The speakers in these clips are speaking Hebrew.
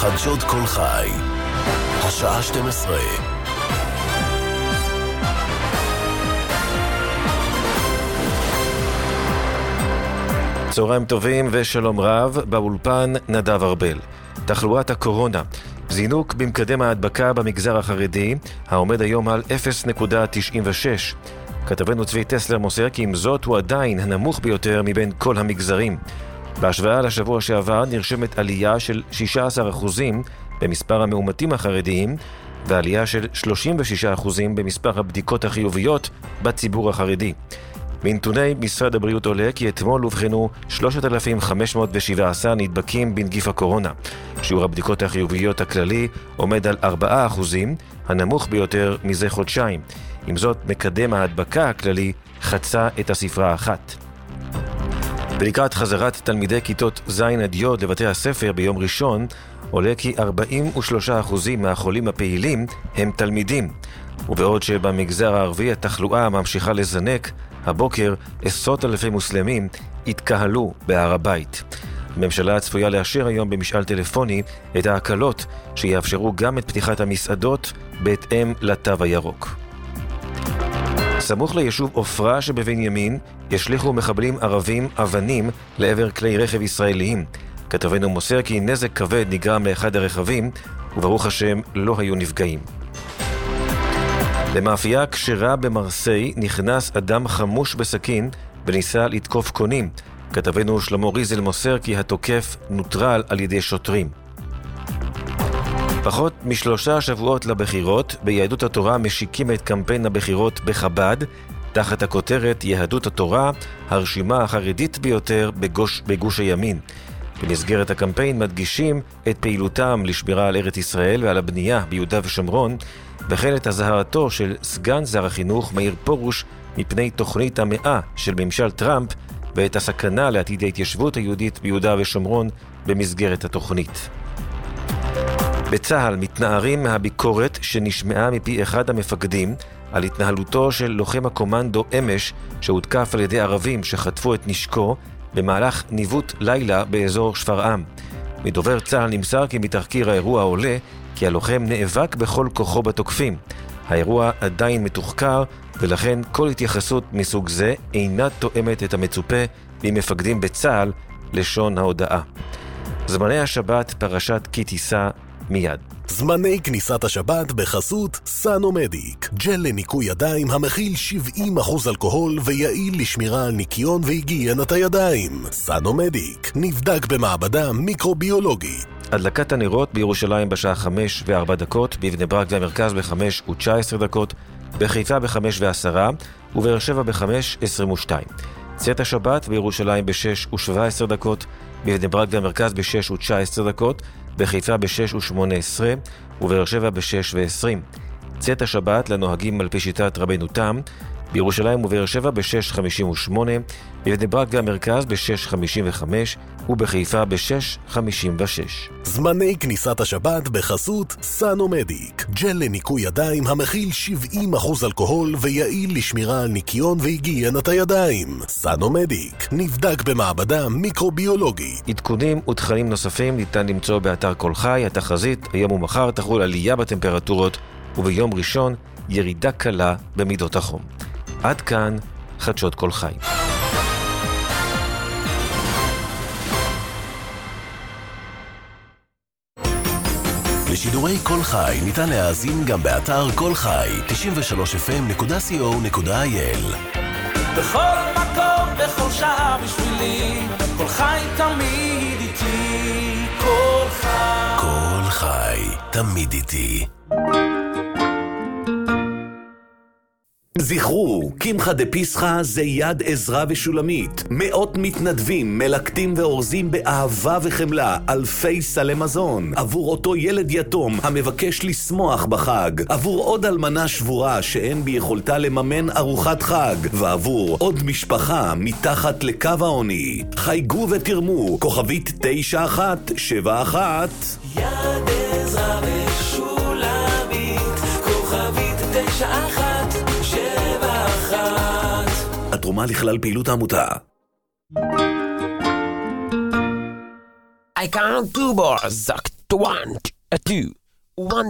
חדשות כל חי, השעה 12. צהריים טובים ושלום רב, באולפן נדב ארבל. תחלואת הקורונה, זינוק במקדם ההדבקה במגזר החרדי, העומד היום על 0.96. כתבנו צבי טסלר מוסר כי עם זאת הוא עדיין הנמוך ביותר מבין כל המגזרים. בהשוואה לשבוע שעבר נרשמת עלייה של 16% במספר המאומתים החרדיים, ועלייה של 36% במספר הבדיקות החיוביות בציבור החרדי. מנתוני משרד הבריאות עולה כי אתמול הובחנו 3,517 נדבקים בנגיף הקורונה. שיעור הבדיקות החיוביות הכללי עומד על 4%, הנמוך ביותר מזה חודשיים. עם זאת, מקדם ההדבקה הכללי חצה את הספרה האחת. ולקראת חזרת תלמידי כיתות ז' עד י' לבתי הספר ביום ראשון, עולה כי 43% מהחולים הפעילים הם תלמידים. ובעוד שבמגזר הערבי התחלואה ממשיכה לזנק, הבוקר עשרות אלפי מוסלמים התקהלו בהר הבית. הממשלה צפויה לאשר היום במשאל טלפוני את ההקלות שיאפשרו גם את פתיחת המסעדות בהתאם לתו הירוק. סמוך ליישוב אופרה שבבנימין ישליכו מחבלים ערבים אבנים לעבר כלי רכב ישראליים. כתבנו מוסר כי נזק כבד נגרם לאחד הרכבים, וברוך השם לא היו נפגעים. למאפייה כשרה במרסיי נכנס אדם חמוש בסכין וניסה לתקוף קונים. כתבנו שלמה ריזל מוסר כי התוקף נוטרל על ידי שוטרים. פחות מ3 שבועות לבחירות, ביהדות התורה משיקים את קמפיין הבחירות בחב"ד, תחת הכותרת יהדות התורה, הרשימה החרדית ביותר בגוש הימין. במסגרת הקמפיין מדגישים את פעילותם לשמירה על ארץ ישראל ועל הבנייה ביהודה ושומרון, וכן את הזהרתו של סגן שר החינוך מאיר פרוש מפני תוכנית המאה של ממשל טראמפ, ואת הסכנה לעתיד ההתיישבות היהודית ביהודה ושומרון במסגרת התוכנית. בצה"ל מתנערים מהביקורת שנשמעה מפי אחד המפקדים על התנהלותו של לוחם הקומנדו אמש שהותקף על ידי ערבים שחטפו את נשקו במהלך ניווט לילה באזור שפרעם. מדובר צה"ל נמסר כי מתחקיר האירוע עולה כי הלוחם נאבק בכל כוחו בתוקפים. האירוע עדיין מתוחקר, ולכן כל התייחסות מסוג זה אינה תואמת את המצופה ממפקדים בצה"ל, לשון ההודעה. זמני השבת, פרשת כי תישא מיד. זמני כניסת השבת בחסות סנומדיק, ג'ל לניקוי ידיים המכיל 70% אלכוהול ויעיל לשמירה על ניקיון והיגיינת הידיים. סנומדיק נבדק במעבדה מיקרוביולוגית. הדלקת הנרות בירושלים בשעה 5:04, בבני ברק והמרכז ב5:19, בחיפה ב5:10 ובאר שבע ב5:22. צאת השבת בירושלים ב6:17, בבני ברק והמרכז ב6:19, בחיפה ב6:18 ובאר שבע ב6:20. צאת השבת לנוהגים על פי שיטת רבנו תם, בירושלים ובאר שבע ב6:58, בבני ברק והמרכז ב6:55 ובחיפה ב6:56. זמני כניסת השבת בחסות סנומדיק, ג'ל לניקוי ידיים המכיל 70% אלכוהול ויעיל לשמירה על ניקיון והיגיינת הידיים. סנומדיק נבדק במעבדה מיקרוביולוגית. עדכונים ותכנים נוספים ניתן למצוא באתר כל חי. התחזית היום ומחר תחול עלייה בטמפרטורות, וביום ראשון ירידה קלה במידות החום. עד כאן חדשות כל חי. לשידורי כל חי ניתן להאזין גם באתר כל חי 93fm.co.il. בכל מקום, בכל שעה בשבילי, כל חי תמיד איתי, כל חי. כל חי תמיד איתי. זכרו, קמחא דפסחא זה יד עזרא ושולמית. מאות מתנדבים, מלקטים ואורזים באהבה וחמלה אלפי סלי מזון עבור אותו ילד יתום המבקש לשמוח בחג, עבור עוד אלמנה שבורה שאין ביכולתה לממן ארוחת חג, ועבור עוד משפחה מתחת לקו העוני. חייגו ותרמו, כוכבית 9171. יד עזרא ושולמית, כוכבית 9171. התרומה לכלל פעילות העמותה. I can't do more. a one, a two, 1,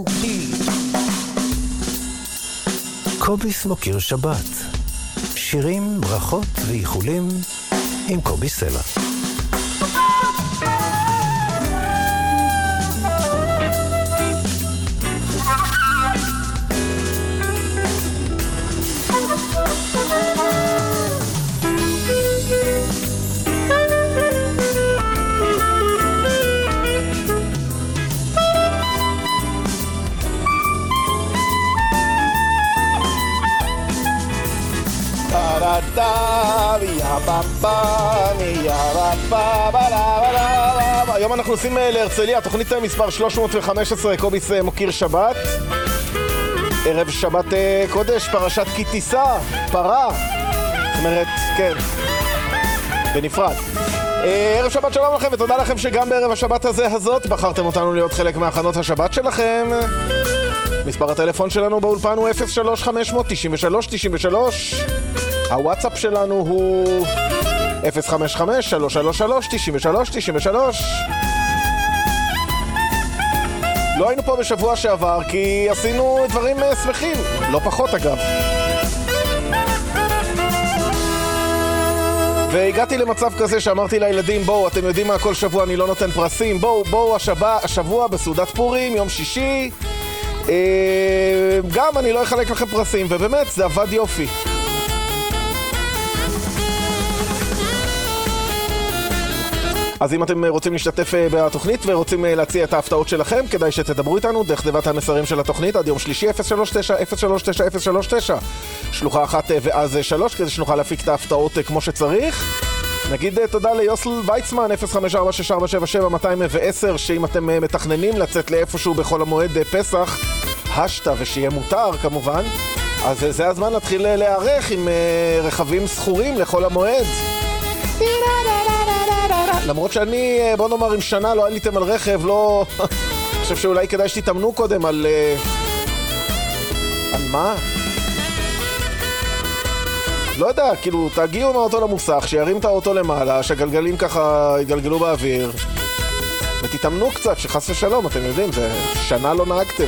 2. קוביס מוקיר שבת. שירים, ברכות ואיחולים עם קובי סלע. היום אנחנו עושים להרצליה, תוכנית מספר 315, קוביס מוקיר שבת. ערב שבת קודש, פרשת כי תישא, פרה. זאת אומרת, כן, בנפרד. ערב שבת שלום לכם, ותודה לכם שגם בערב השבת הזאת בחרתם אותנו להיות חלק מהכנות השבת שלכם. מספר הטלפון שלנו באולפן הוא 03-593-93. הוואטסאפ שלנו הוא 055-333-93-93. לא היינו פה בשבוע שעבר כי עשינו דברים שמחים, לא פחות אגב. והגעתי למצב כזה שאמרתי לילדים, בואו, אתם יודעים מה, כל שבוע אני לא נותן פרסים, בואו השבוע בסעודת פורים, יום שישי, גם אני לא אחלק לכם פרסים, ובאמת זה עבד יופי. אז אם אתם רוצים להשתתף בתוכנית ורוצים להציע את ההפתעות שלכם, כדאי שתדברו איתנו דרך תיבת המסרים של התוכנית עד יום שלישי 039-039-039, שלוחה 1 ואז 3, כדי שנוכל להפיק את ההפתעות כמו שצריך. נגיד תודה ליוסל ויצמן 054-6477-210, שאם אתם מתכננים לצאת לאיפשהו בחול המועד פסח, השתה ושיהיה מותר כמובן, אז זה הזמן להתחיל להיערך עם רכבים סחורים לחול המועד. למרות שאני, בוא נאמר, עם שנה לא עליתם על רכב, לא... אני חושב שאולי כדאי שתתאמנו קודם על... על מה? לא יודע, כאילו, תגיעו עם האוטו למוסך, שירים את האוטו למעלה, שהגלגלים ככה יתגלגלו באוויר, ותתאמנו קצת, שחס ושלום, אתם יודעים, זה שנה לא נהגתם.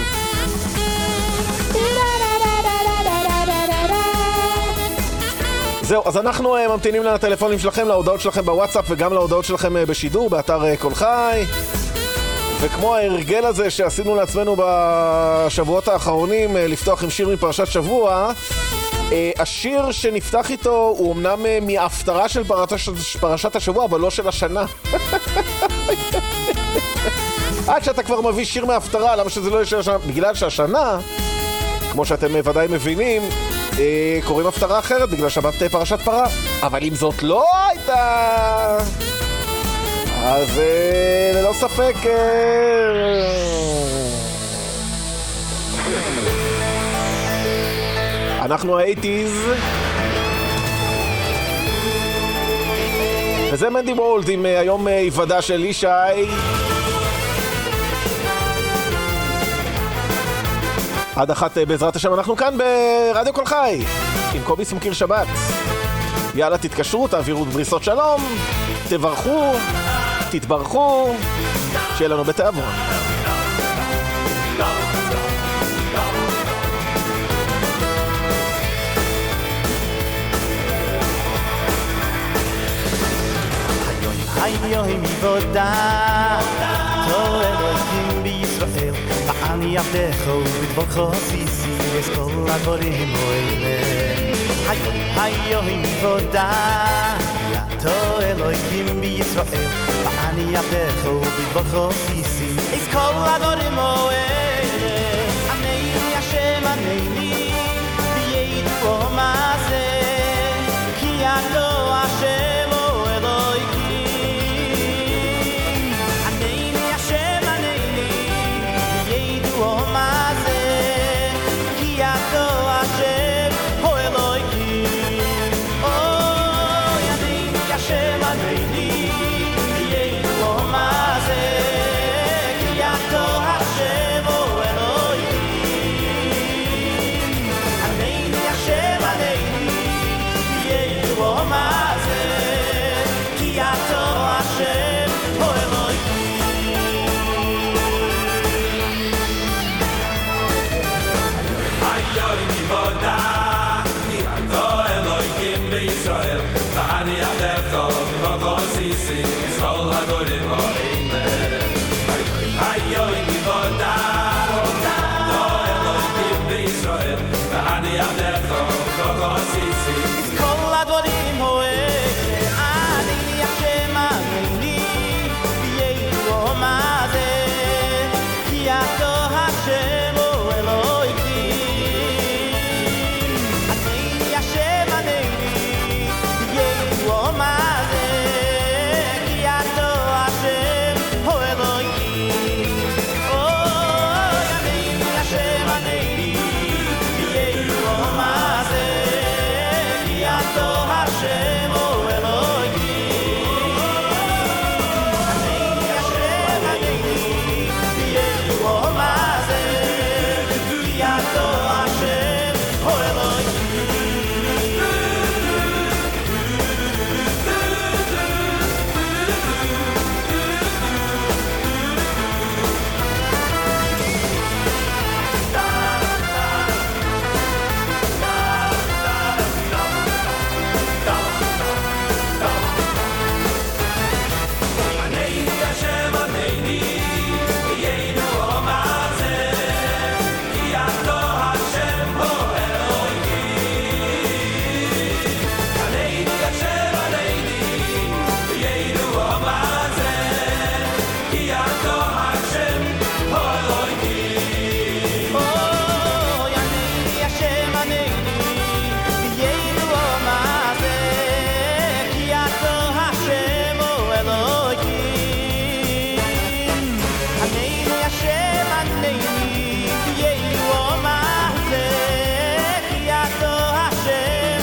זהו, אז אנחנו ממתינים לטלפונים שלכם, להודעות שלכם בוואטסאפ וגם להודעות שלכם בשידור, באתר כל חי. וכמו ההרגל הזה שעשינו לעצמנו בשבועות האחרונים, לפתוח עם שיר מפרשת שבוע, השיר שנפתח איתו הוא אמנם מההפטרה של פרשת השבוע, אבל לא של השנה. עד שאתה כבר מביא שיר מההפטרה, למה שזה לא יהיה של השנה? בגלל שהשנה, כמו שאתם ודאי מבינים, קוראים הפטרה אחרת בגלל שבת פרשת פרה, אבל אם זאת לא הייתה, אז ללא ספק אנחנו ה-80s, וזה מנדי וולד עם היום היוודע של ישי. עד 1 בעזרת השם, אנחנו כאן ברדיו כל חי עם קוביס מוקיר שבת. יאללה, תתקשרו, תעבירו בריסות שלום, תברכו, תתברכו, שיהיה לנו בתיאבון. היום עבודה טוב אלוהים בישראל, אני עבדך ובדברך סיסי את כל הדברים האלה. היום עבודה טוב אלוהים בישראל, אני עבדך ובדברך סיסי את כל הדברים האלה. ענני השם ענני וידעו מה זה, כי אתה השם Hashem כי אתה השם האלוהים. אוי ענני השם ענני יהינו מה זה כי אתה השם האלוהים. ענני השם ענני יהינו מה זה כי אתה השם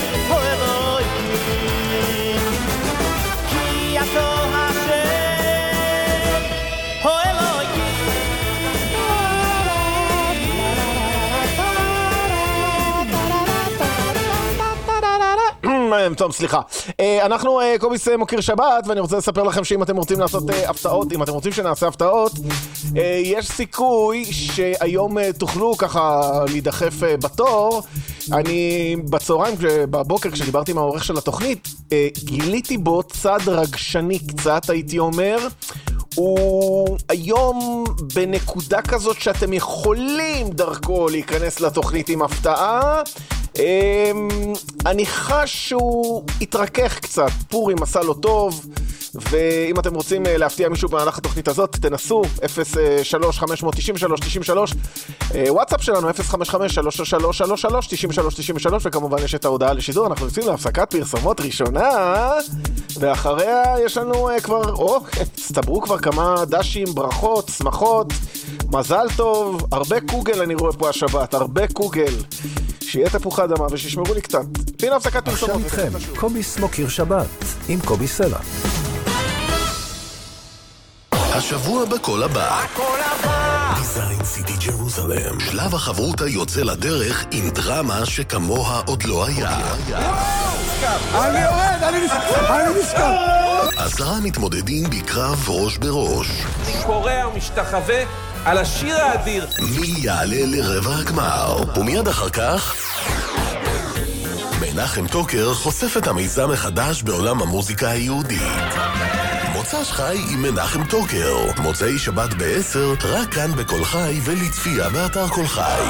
האלוהים. כי אתה טוב, סליחה. אנחנו קוביס מוקיר שבת, ואני רוצה לספר לכם שאם אתם רוצים לעשות הפתעות, אם אתם רוצים שנעשה הפתעות, יש סיכוי שהיום תוכלו ככה להידחף בתור. אני בצהריים, בבוקר, כשדיברתי עם העורך של התוכנית, גיליתי בו צד רגשני קצת, הייתי אומר. הוא היום בנקודה כזאת שאתם יכולים דרכו להיכנס לתוכנית עם הפתעה. אני חש שהוא התרכך קצת, פורים עשה לו טוב, ואם אתם רוצים להפתיע מישהו במהלך התוכנית הזאת, תנסו 03-593-93, וואטסאפ שלנו 055-333-93-93, וכמובן יש את ההודעה לשידור. אנחנו יוצאים להפסקת פרסומות ראשונה, ואחריה יש לנו כבר, הסתברו כבר כמה דשים, ברכות, שמחות, מזל טוב, הרבה קוגל אני רואה פה השבת, הרבה קוגל. שיהיה תפוחי אדמה ושישמרו לי קצת. הנה הפסקת פרסומות. עכשיו איתכם, קוביס מוקיר שבת, עם קובי סלע. השבוע בכל הבא. דיזיין סיטי ג'רוזלם. שלב החברותה יוצא לדרך עם דרמה שכמוה עוד לא היה. אני יורד, אני נזכר. 10 מתמודדים בקרב ראש בראש. פורע ומשתחווה על השיר האדיר. מי יעלה לרבע הגמר? ומיד אחר כך מנחם טוקר חושף את המיזם החדש בעולם המוזיקה היהודית. מוצ"ש חי עם מנחם טוקר, מוצאי שבת ב-10, רק כאן בכל חי ולצפייה באתר כל חי.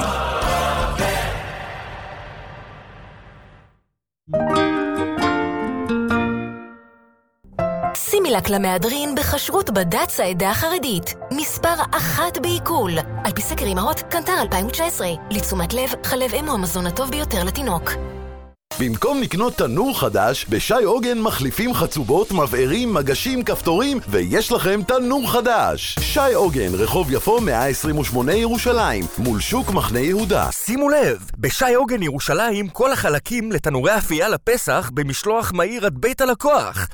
סימילק למהדרין בחשרות בד"ץ העדה החרדית, מספר 1 בעיכול, על פי סקר אימהות קנטר 2019. לתשומת לב, חלב אם הוא המזון הטוב ביותר לתינוק. במקום לקנות תנור חדש, בשי עוגן מחליפים חצובות, מבערים, מגשים, כפתורים, ויש לכם תנור חדש. שי עוגן, רחוב יפו 128 ירושלים, מול שוק מחנה יהודה. שימו לב, בשי עוגן ירושלים כל החלקים לתנורי אפייה לפסח במשלוח מהיר עד בית הלקוח.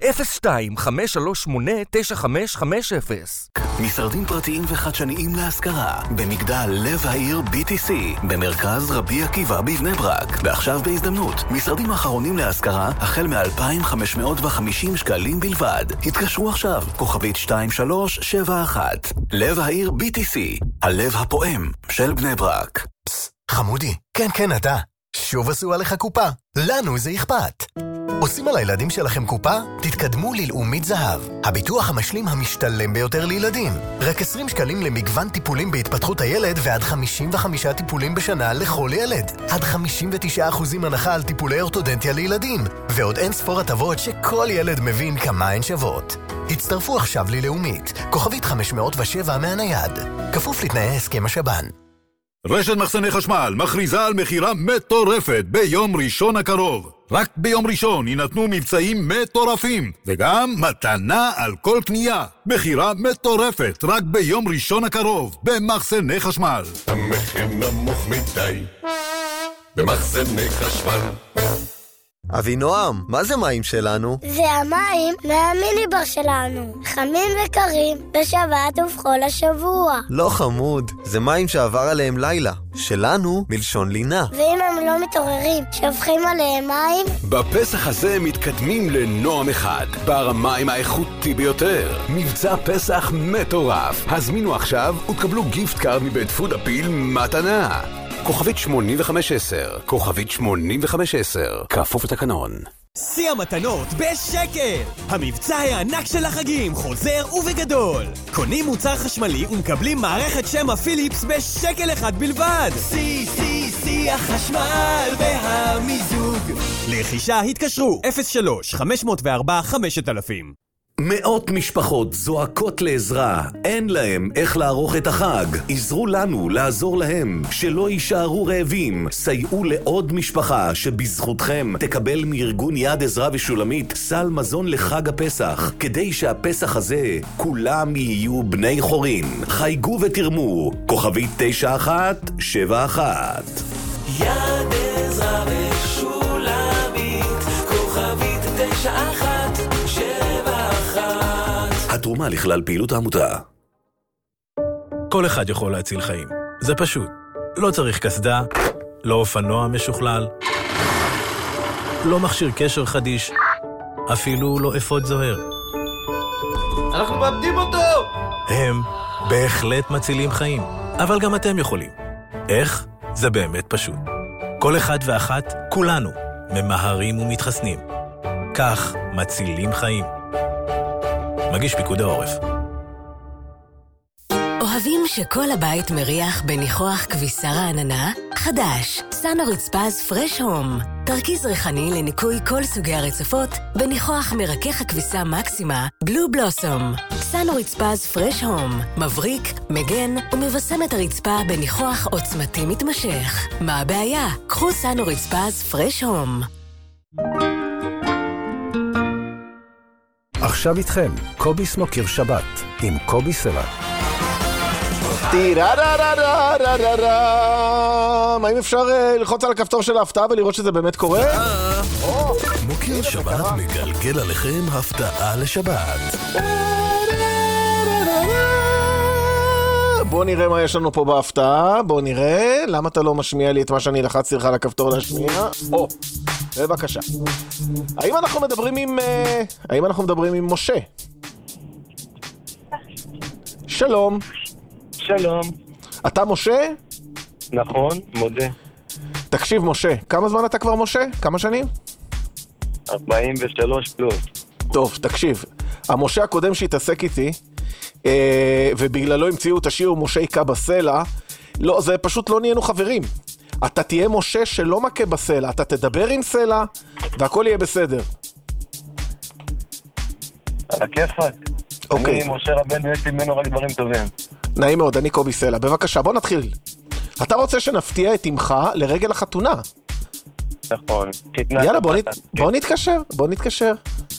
02-538-9550. משרדים פרטיים וחדשניים להשכרה במגדל לב העיר BTC במרכז רבי עקיבא בבני ברק. ועכשיו בהזדמנות, משרדים האחרונים להשכרה החל מ-2,550 שקלים בלבד. התקשרו עכשיו, כוכבית 2371. לב העיר BTC, הלב הפועם של בני ברק. חמודי, כן אתה. שוב עשו עליך קופה. לנו זה אכפת. עושים על הילדים שלכם קופה? תתקדמו ללאומית זהב, הביטוח המשלים המשתלם ביותר לילדים. רק 20 שקלים למגוון טיפולים בהתפתחות הילד ועד 55 טיפולים בשנה לכל ילד. עד 59% הנחה על טיפולי אורתודנטיה לילדים. ועוד אין ספור הטבות שכל ילד מבין כמה הן שוות. הצטרפו עכשיו ללאומית, כוכבית 507 מהנייד. כפוף לתנאי הסכם השב"ן. רשת מחסני חשמל מכריזה על מחירה מטורפת ביום ראשון הקרוב. רק ביום ראשון יינתנו מבצעים מטורפים, וגם מתנה על כל קנייה. מחירה מטורפת רק ביום ראשון הקרוב במחסני חשמל. המחיר נמוך מדי במחסני חשמל. אבינועם, מה זה מים שלנו? זה המים מהמיניבר שלנו, חמים וקרים בשבת ובכל השבוע. לא חמוד, זה מים שעבר עליהם לילה, שלנו מלשון לינה. ואם הם לא מתעוררים, שופכים עליהם מים? בפסח הזה מתקדמים לנועם אחד, בר המים האיכותי ביותר. מבצע פסח מטורף. הזמינו עכשיו ותקבלו גיפט קארד מבית פוד אפיל מתנה. כוכבית 8510, כוכבית 8510, כפוף לתקנון. שיא המתנות בשקל! המבצע הענק של החגים חוזר ובגדול. קונים מוצר חשמלי ומקבלים מערכת שמע פיליפס בשקל אחד בלבד. שיא החשמל והמיזוג. לרכישה התקשרו 03-504-5000. מאות משפחות זועקות לעזרה, אין להם איך לערוך את החג. עזרו לנו לעזור להם, שלא יישארו רעבים. סייעו לעוד משפחה שבזכותכם תקבל מארגון יד עזרא ושולמית סל מזון לחג הפסח, כדי שהפסח הזה כולם יהיו בני חורין. חייגו ותרמו, כוכבית 9171. יד עזרא ושולמית, כוכבית 9171. התרומה לכלל פעילות העמותה. כל אחד יכול להציל חיים. זה פשוט. לא צריך כסדה, לא אופנוע משוכלל, לא מכשיר קשר חדיש, אפילו לא אפוד זוהר. אנחנו מאבדים אותו! הם בהחלט מצילים חיים, אבל גם אתם יכולים. איך? זה באמת פשוט. כל אחד ואחת, כולנו, ממהרים ומתחסנים. כך מצילים חיים. מגיש פיקוד העורף. אוהבים שכל הבית מריח בניחוח כביסה רעננה? חדש, סאנו רצפז פרש הום. תרכיז ריחני לניקוי כל סוגי הרצפות בניחוח מרכך הכביסה מקסימה בלו בלוסום. סאנו רצפז פרש הום. מבריק, מגן ומבשם את הרצפה בניחוח עוצמתי מתמשך. מה הבעיה? קחו סאנו רצפז פרש הום. עכשיו איתכם, קובי סמוקר שבת עם קובי סלע. האם אפשר ללחוץ על הכפתור של ההפתעה ולראות שזה באמת קורה? מוקר שבת מגלגל עליכם הפתעה לשבת. בוא נראה מה יש לנו פה בהפתעה, בוא נראה. למה אתה לא משמיע לי את מה שאני לחצתי לך על הכפתור להשמיע? בבקשה. האם אנחנו מדברים עם משה? שלום. שלום. אתה משה? נכון, מודה. תקשיב משה, כמה זמן אתה כבר משה? כמה שנים? 43 פלוס. טוב, תקשיב. המשה הקודם שהתעסק איתי, ובגללו המציאו את השיר משה יקה בסלע, לא, זה פשוט לא נהיינו חברים. אתה תהיה משה שלא מכה בסלע, אתה תדבר עם סלע, והכל יהיה בסדר. על הכיפק. אוקיי. אני משה רבנו, יש לי ממנו רק דברים טובים. נעים מאוד, אני קובי סלע. בבקשה, בוא נתחיל. אתה רוצה שנפתיע את אמך לרגל החתונה? נכון. יאללה, בוא נתקשר.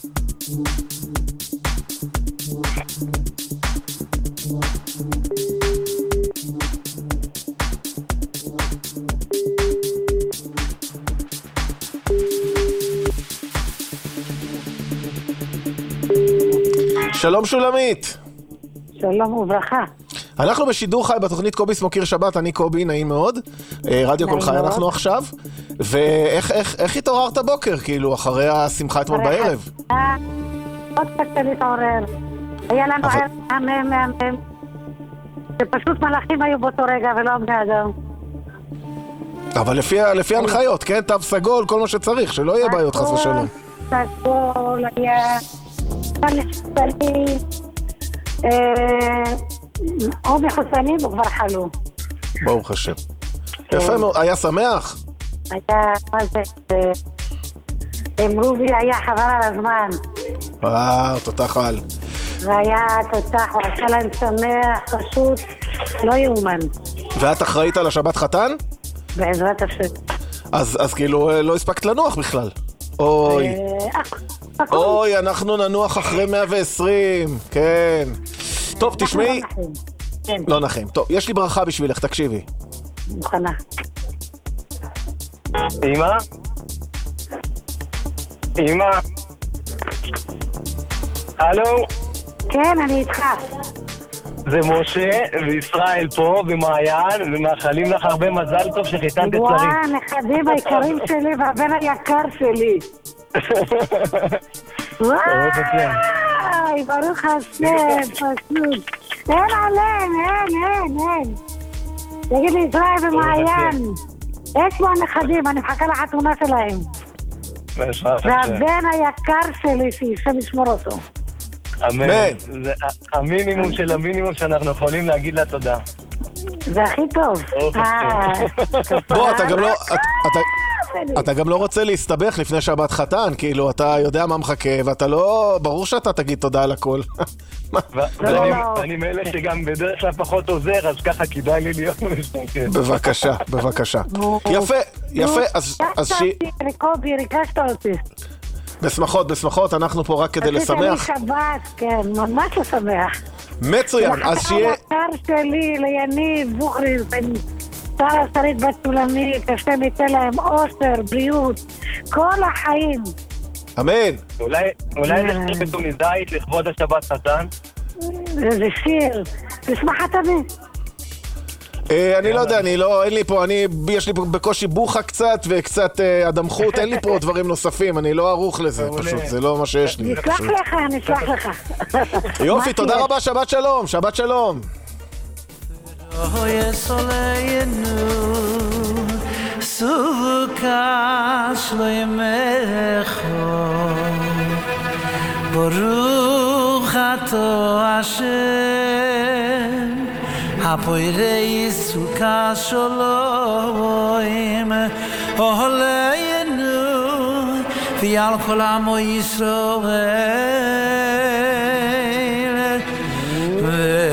שלום שולמית. שלום וברכה. אנחנו בשידור חי בתוכנית קובי סמוקר שבת, אני קובי, נעים מאוד. רדיו כל חי אנחנו עכשיו. ואיך התעוררת בוקר, כאילו, אחרי השמחה אתמול בערב? עוד קצת להתעורר. היה לנו ערב מהמם. שפשוט מלאכים היו באותו רגע ולא בני אדם. אבל לפי הנחיות, כן? תו סגול, כל מה שצריך, שלא יהיה בעיות חס ושלום. סגול, היה... או מחוסנים או כבר חלו. ברוך השם. יפה מאוד, היה שמח? היה, מה זה? אמרו לי, היה חבל על הזמן. תותח על. והיה תותח, הוא עשה להם שמח, פשוט לא יאומן. ואת אחראית על השבת חתן? בעזרת השם. אז כאילו לא הספקת לנוח בכלל. אוי, אנחנו ננוח אחרי 120, כן. טוב, תשמעי. לא נחים. טוב, יש לי ברכה בשבילך, תקשיבי. מוכנה. אמא? הלו? כן, אני איתך. זה משה וישראל פה במעיין, ומאחלים לך הרבה מזל טוב שחיתנת את וואי, נכדים היקרים שלי והבן היקר שלי. וואי, ברוך השם, פשוט. אין עליהם, אין. תגיד לי, ישראל ומעיין, איפה הנכדים? אני מחכה לחתונה שלהם. והבן היקר שלי, שישם ישמור אותו. אמן. זה המינימום של המינימום שאנחנו יכולים להגיד לה תודה. זה הכי טוב. בוא, אתה גם לא... אתה גם לא רוצה להסתבך לפני שבת חתן, כאילו, אתה יודע מה מחכה, ואתה לא... ברור שאתה תגיד תודה על הכל. אני מאלה שגם בדרך כלל פחות עוזר, אז ככה כדאי לי להיות משתכן. בבקשה, בבקשה. יפה, אז קובי, ריגשת אותי. בשמחות, אנחנו פה רק כדי לשמח. עשית לי שבת, כן, ממש לשמח. מצוין, אז שיהיה... לחתן שלי, ליניב, בוכריס, שרה שרית בת סולמית, השם ייתן להם אושר, בריאות, כל החיים. אמן. אולי נשאיר בתוניסאית לכבוד השבת חתן? זה שיר, תשמע חתני. אני לא יודע, אין לי פה, יש לי פה בקושי בוכה קצת וקצת אדמחות, אין לי פה דברים נוספים, אני לא ערוך לזה, פשוט, זה לא מה שיש לי. נשלח לך. יופי, תודה רבה, שבת שלום, שבת שלום. ברוך אתה השם הפוירei suka shalom oleinu vial kol amo Yisrael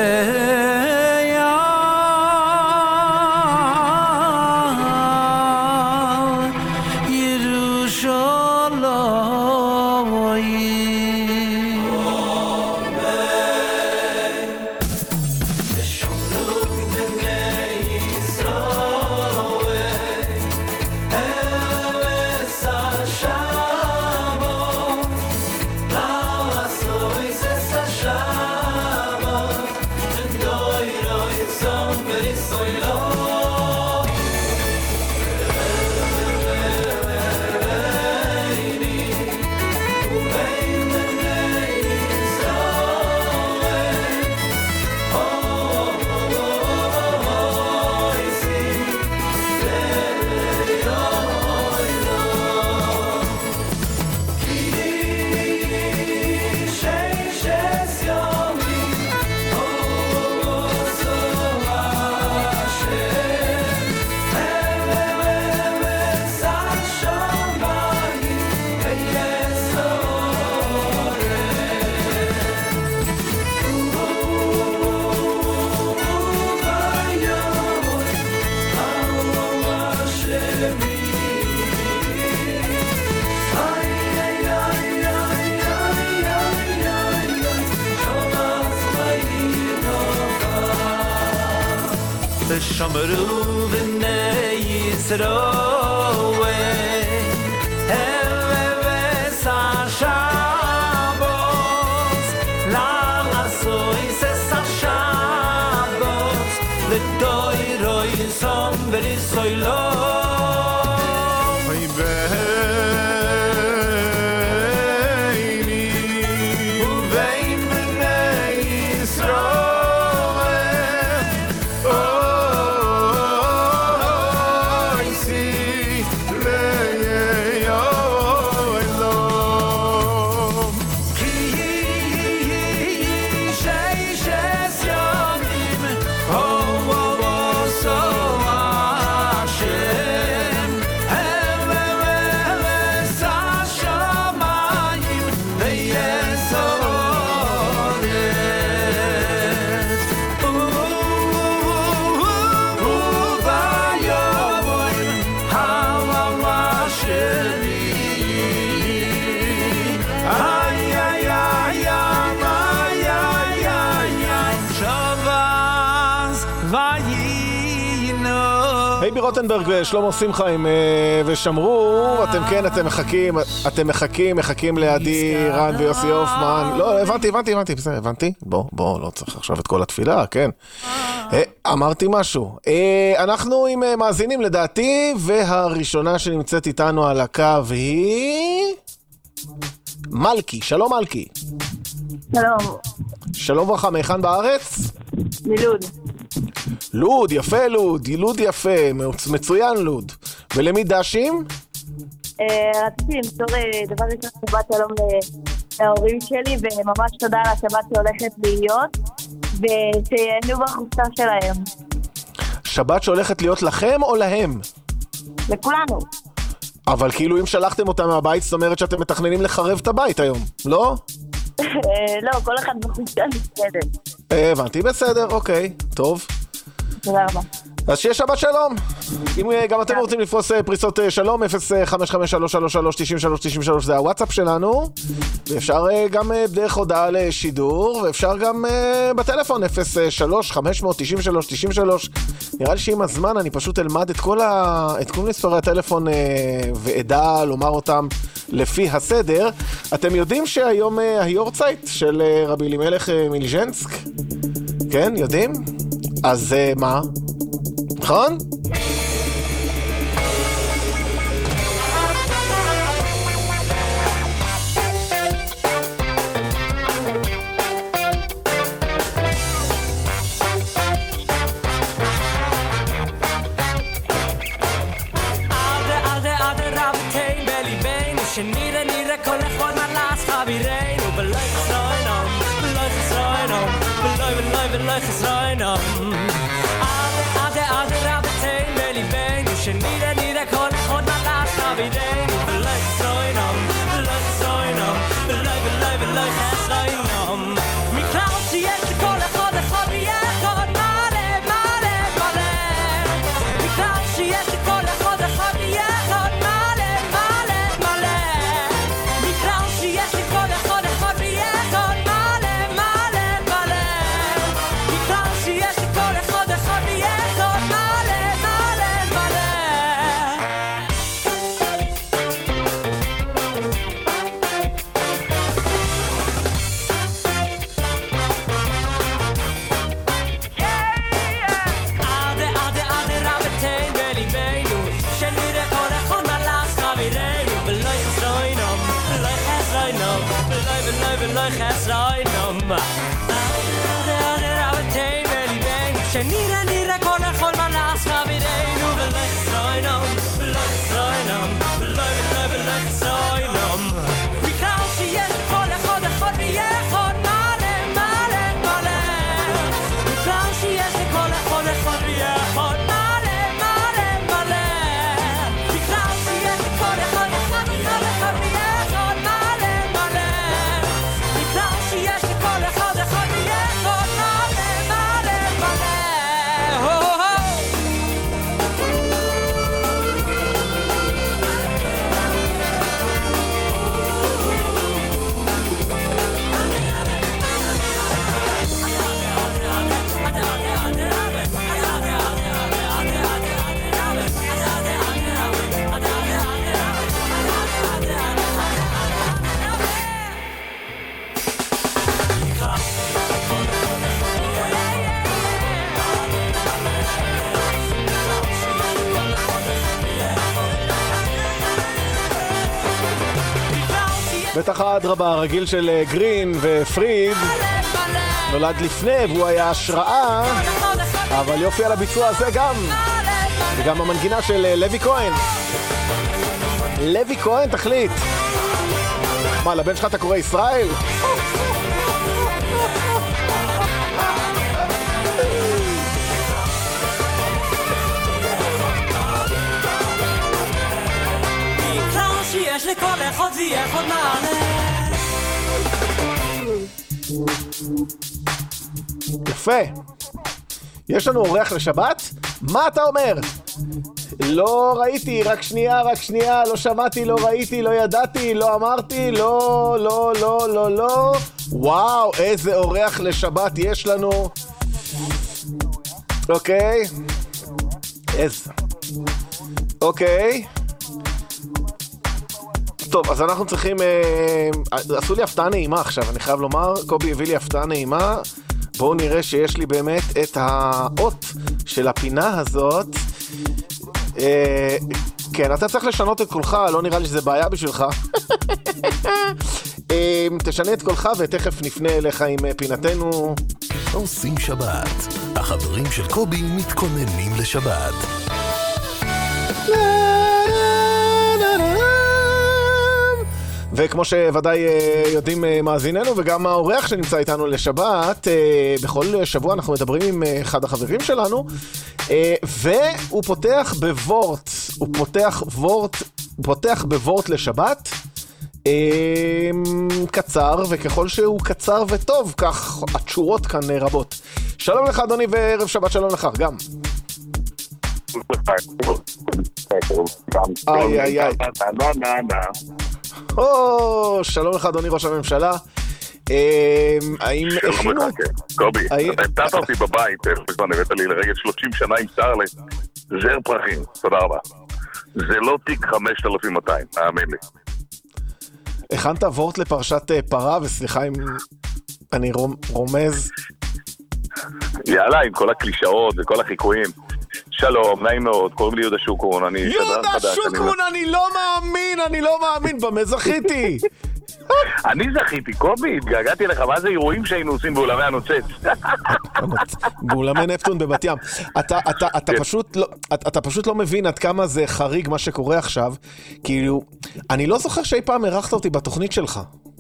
Shamru v'nei Yisroel Eleves ha-Shabbos La'asois es ha-Shabbos L'doiroi son v'risoilo רוטנברג ושלמה שמחה ושמרו, אתם מחכים לידי רן ויוסי הופמן. לא, הבנתי, בסדר, הבנתי. בוא, לא צריך עכשיו את כל התפילה, כן. אמרתי משהו. אנחנו עם מאזינים לדעתי, והראשונה שנמצאת איתנו על הקו היא... מלכי, שלום מלכי. שלום. שלום וברכה, מהיכן בארץ? מלוד. לוד, יפה לוד יפה, מצוין לוד. ולמי דשים? רציתי למסור דבר ראשון שבת שלום להורים שלי, וממש תודה על השבת שהולכת להיות, ושייהנו בחופשה שלהם. שבת שהולכת להיות לכם או להם? לכולנו. אבל כאילו אם שלחתם אותם מהבית, זאת אומרת שאתם מתכננים לחרב את הבית היום, לא? לא, כל אחד בחופשה נפרדת. הבנתי, בסדר, אוקיי, טוב. תודה רבה. אז שיהיה שבת שלום. אם גם אתם רוצים לפרוס פריסות שלום, 055-333-93-93 זה הוואטסאפ שלנו, ואפשר גם דרך הודעה לשידור, ואפשר גם בטלפון 03-593-93. נראה לי שעם הזמן אני פשוט אלמד את כל מספרי הטלפון ועדה לומר אותם לפי הסדר. אתם יודעים שהיום היורצייט של רבי אלימלך מליז'נסק? כן, יודעים? אז מה? נכון? שנראה נראה כל אחד מלאס חברינו בלוי חסרוינם בלוי חסרוינם בלוי בלוי בלוי חסרוינם עד רבתיין בליבנו שנראה נראה כל אחד מלאס חברינו בלוי חסרוינם בלוי חסרוינם בלוי בלוי בלוי חסרוינם מכלל שיש לכל אחד אחד ויחד מלא מלא מלא מכלל שיש לכל אחד אחד ויחד ולא חסרוינם רבתיין בליבנו שנראה נראה כל אחד מלאס חברינו ולא חסרוינם ולא חסרוינם ולא חסרוינם מכלל שיש כל אחד אחד ויחד מלא מלא מלא מכלל שיש כל אחד אחד ויחד מלא מלא מלא מכלל שיש כל אחד אחד ויחד ויחד מלא יש לי כל אחד אחד ויחד מלא מלא מלא בטח האדרבה הרגיל של גרין ופריד נולד לפני והוא היה השראה, אבל יופי על הביצוע הזה גם, וגם המנגינה של לוי כהן. לוי כהן, תחליט. מה, לבן שלך אתה קורא ישראל? שיש לכל אחד ויחד מעלה. יפה. יש לנו אורח לשבת? מה אתה אומר? לא ראיתי, רק שנייה, לא שמעתי, לא ראיתי, לא ידעתי, לא אמרתי, לא. וואו, איזה אורח לשבת יש לנו. אוקיי. איזה. אוקיי. טוב, אז אנחנו צריכים... עשו לי הפתעה נעימה עכשיו, אני חייב לומר. קובי הביא לי הפתעה נעימה. בואו נראה שיש לי באמת את האות של הפינה הזאת. כן, אתה צריך לשנות את קולך, לא נראה לי שזה בעיה בשבילך. תשנה את קולך ותכף נפנה אליך עם פינתנו. עושים שבת. החברים של קובי מתכוננים לשבת. וכמו שוודאי יודעים מאזיננו וגם האורח שנמצא איתנו לשבת, בכל שבוע אנחנו מדברים עם אחד החברים שלנו, והוא פותח בוורט, הוא פותח וורט פותח בוורט לשבת, קצר, וככל שהוא קצר וטוב, כך התשורות כאן רבות. שלום לך אדוני וערב שבת שלום לך, גם. איי איי איי. שלום לך אדוני ראש הממשלה. האם הכינו... קובי, אתה הפתעת אותי בבית, כבר נבאת לי לרגל 30 שנה עם שר לזר פרחים, תודה רבה. זה לא תיק 5200, האמן לי. הכנת וורט לפרשת פרה, וסליחה אם אני רומז. יאללה, עם כל הקלישאות וכל החיקויים. שלום, נעים מאוד, קוראים לי יהודה שוקרון, אני שדרן חדש. יהודה שוקרון, אני לא מאמין, במה זכיתי? אני זכיתי, קובי, התגעגעתי לך, מה זה אירועים שהיינו עושים באולמי הנוצץ? באולמי נפטון בבת ים. אתה פשוט לא מבין עד כמה זה חריג מה שקורה עכשיו, כאילו, אני לא זוכר שאי פעם ערכת אותי בתוכנית שלך.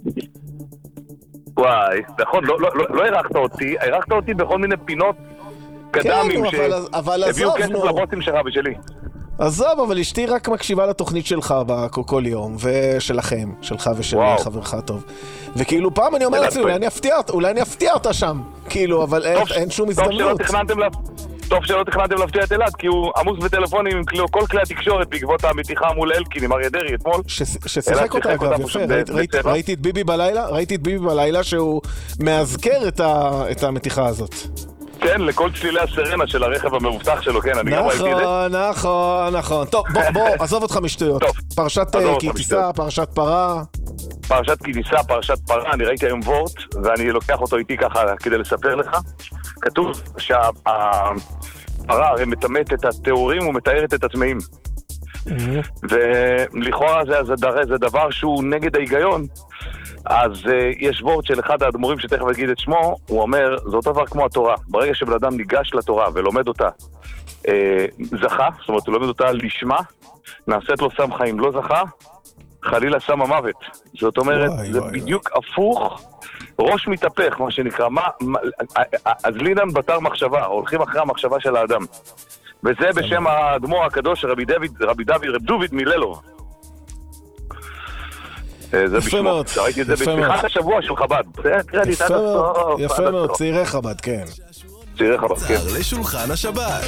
וואי, נכון, לא ערכת אותי בכל מיני פינות קדמים שהביאו כסף לבוסים שלך ושלי. עזוב, אבל אשתי רק מקשיבה לתוכנית שלך כל יום, ושלכם, שלך ושל חברך טוב. וכאילו פעם אני אומר לעצמי, אולי אני אפתיע אותה שם, כאילו, אבל אין שום הזדמנות. טוב שלא תכננתם להפתיע את אלעד, כי הוא עמוס בטלפונים עם כל כלי התקשורת בעקבות המתיחה מול אלקין עם אריה דרעי אתמול. ששיחק אותה אגב, יפה, ראיתי את ביבי בלילה שהוא מאזכר את המתיחה הזאת. כן, לכל צלילי הסרנה של הרכב המבוטח שלו, כן, אני גם ראיתי את זה. נכון. טוב, בוא, עזוב אותך משטויות. פרשת קיטיסה, פרשת פרה. פרשת קיטיסה, פרשת פרה, אני ראיתי היום וורט, ואני לוקח אותו איתי ככה כדי לספר לך. כתוב שהפרה הרי מתאמת את התיאורים ומתארת את הטמאים. ולכאורה זה דבר שהוא נגד ההיגיון. אז יש וורט של אחד האדמו"רים שתכף אגיד את שמו, הוא אומר, זה אותו דבר כמו התורה. ברגע שבן אדם ניגש לתורה ולומד אותה, זכה, זאת אומרת, הוא לומד אותה לשמה, נעשית לו סם חיים, לא זכה, חלילה סם המוות. זאת אומרת, זה בדיוק הפוך, ראש מתהפך, מה שנקרא. אז לינן בתר מחשבה, הולכים אחרי המחשבה של האדם. וזה בשם האדמו"ר הקדוש, רבי דוד מיללוב. זה בשמו, ראיתי את זה בפתיחת השבוע של חב"ד. יפה מאוד, צעירי חב"ד, כן. צעירי חב"ד, כן. לשולחן השבת.